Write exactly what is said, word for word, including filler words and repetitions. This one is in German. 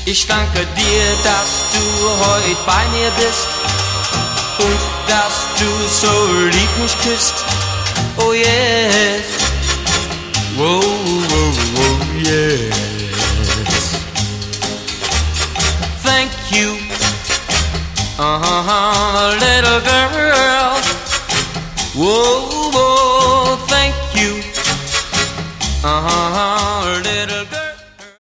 Ich danke dir, dass du heute bei mir bist und dass du so lieb mich küsst. Oh yes, whoa, whoa, whoa, yes. Thank you, uh-huh, little girl. Whoa.